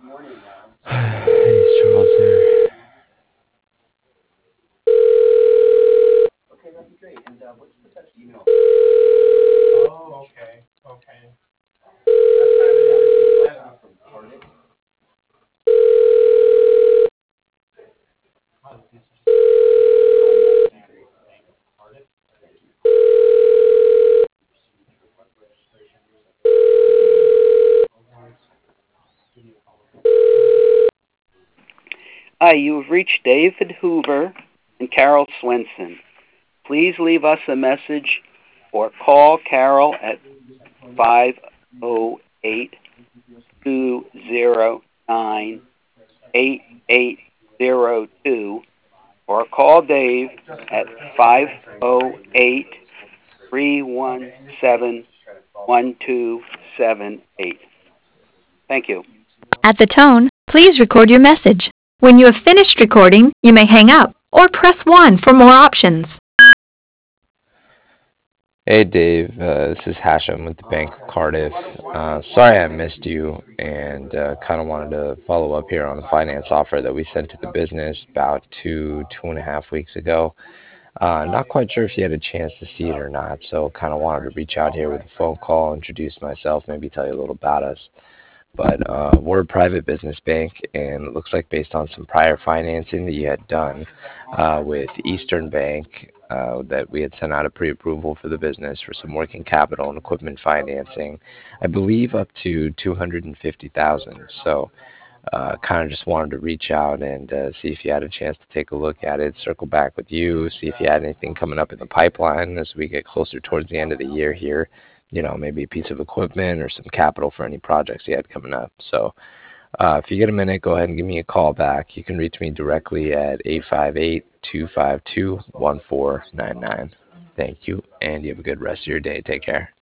Any struggles there? Hi, you've reached David Hoover and Carol Swenson. Please leave us a message or call Carol at 508-209-8802 or call Dave at 508-317-1278. Thank you. At the tone, please record your message. When you have finished recording, you may hang up or press 1 for more options. Hey Dave, this is Hashem with the Bank of Cardiff. Sorry I missed you, and kind of wanted to follow up here on the finance offer that we sent to the business about 2.5 weeks ago. Not quite sure if you had a chance to see it or not, so kind of wanted to reach out here with a phone call, introduce myself, maybe tell you a little about us. But we're a private business bank, and it looks like based on some prior financing that you had done with Eastern Bank, that we had sent out a pre-approval for the business for some working capital and equipment financing, I believe up to 250,000. So kind of just wanted to reach out and see if you had a chance to take a look at it, circle back with you, see if you had anything coming up in the pipeline as we get closer towards the end of the year here. Maybe a piece of equipment or some capital for any projects you had coming up. So if you get a minute, go ahead and give me a call back. You can reach me directly at 858-252-1499. Thank you, and you have a good rest of your day. Take care.